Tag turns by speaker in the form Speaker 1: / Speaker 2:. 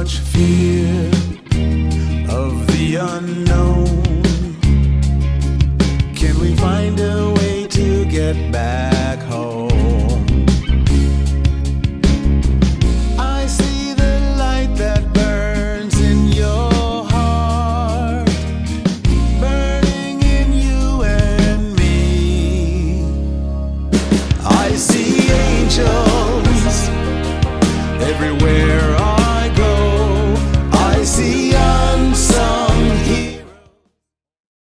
Speaker 1: much fear of the unknown. Can we find a way to get back home? I see the light that burns in your heart, burning in you and me. I see angels everywhere.